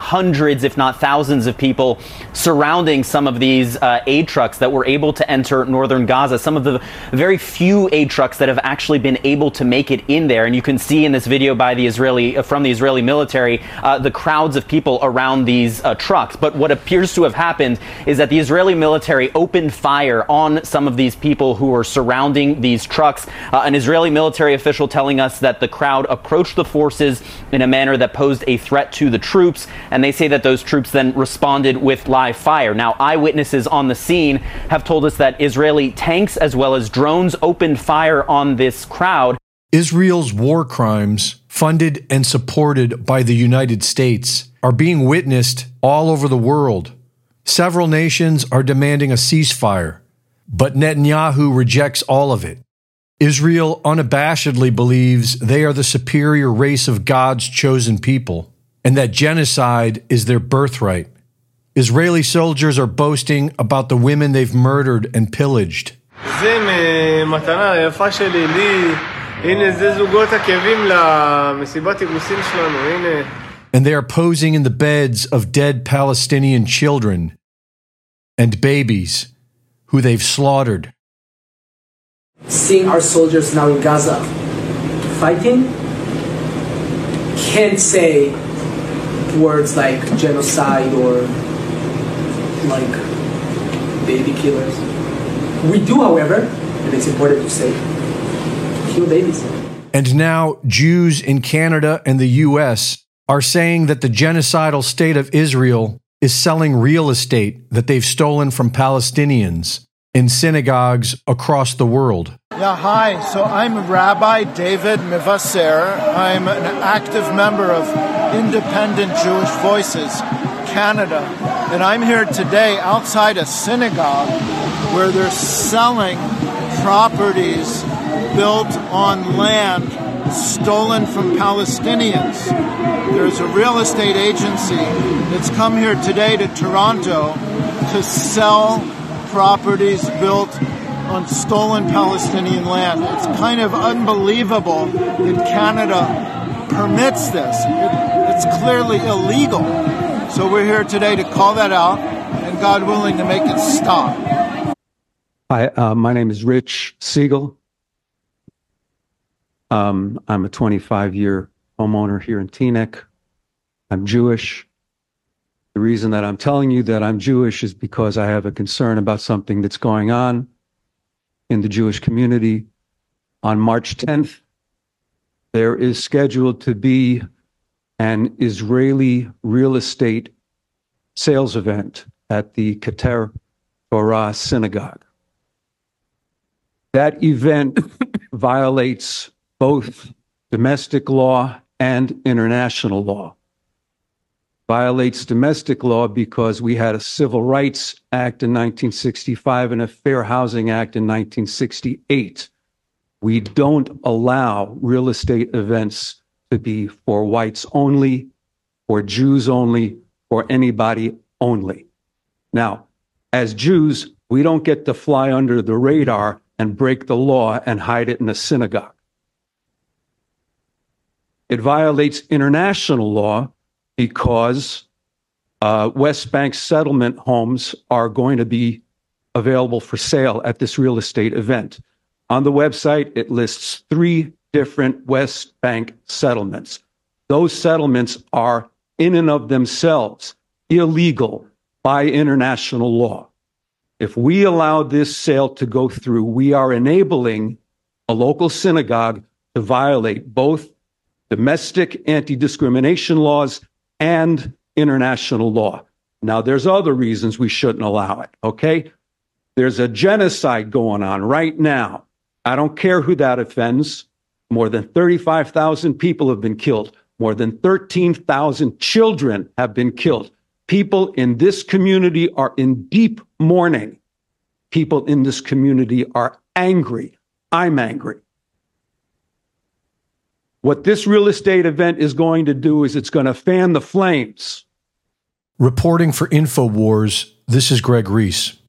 hundreds, if not thousands of people surrounding some of these aid trucks that were able to enter northern Gaza, some of the very few aid trucks that have actually been able to make it in there. And you can see in this video from the Israeli military, the crowds of people around these trucks. But what appears to have happened is that the Israeli military opened fire on some of these people who were surrounding these trucks. An Israeli military official telling us that the crowd approached the forces in a manner that posed a threat to the troops, and they say that those troops then responded with live fire. Now, eyewitnesses on the scene have told us that Israeli tanks as well as drones opened fire on this crowd. Israel's war crimes, funded and supported by the United States, are being witnessed all over the world. Several nations are demanding a ceasefire, but Netanyahu rejects all of it. Israel unabashedly believes they are the superior race of God's chosen people, and that genocide is their birthright. Israeli soldiers are boasting about the women they've murdered and pillaged. And they are posing in the beds of dead Palestinian children and babies who they've slaughtered. Seeing our soldiers now in Gaza fighting, can't say words like genocide or like baby killers. We do, however, and it's important to say, kill babies. And now Jews in Canada and the U.S. are saying that the genocidal state of Israel is selling real estate that they've stolen from Palestinians in synagogues across the world. Yeah, hi. So I'm Rabbi David Mivasser. I'm an active member of Independent Jewish Voices Canada. And I'm here today outside a synagogue where they're selling properties built on land stolen from Palestinians. There's a real estate agency that's come here today to Toronto to sell properties built on stolen Palestinian land. It's kind of unbelievable that Canada permits this. It's clearly illegal. So we're here today to call that out and, God willing, to make it stop. Hi, my name is Rich Siegel. I'm a 25-year homeowner here in Teaneck. I'm Jewish. The reason that I'm telling you that I'm Jewish is because I have a concern about something that's going on in the Jewish community. On March 10th, there is scheduled to be an Israeli real estate sales event at the Keter Torah Synagogue. That event violates both domestic law and international law. Violates domestic law because we had a Civil Rights Act in 1965 and a Fair Housing Act in 1968. We don't allow real estate events to be for whites only, for Jews only, for anybody only. Now, as Jews, we don't get to fly under the radar and break the law and hide it in a synagogue. It violates international law because West Bank settlement homes are going to be available for sale at this real estate event. On the website, it lists 3 different West Bank settlements. Those settlements are in and of themselves illegal by international law. If we allow this sale to go through, we are enabling a local synagogue to violate both domestic anti-discrimination laws and international law. Now, there's other reasons we shouldn't allow it, okay? There's a genocide going on right now. I don't care who that offends. More than 35,000 people have been killed. More than 13,000 children have been killed. People in this community are in deep mourning. People in this community are angry. I'm angry. What this real estate event is going to do is it's going to fan the flames. Reporting for InfoWars, this is Greg Reese.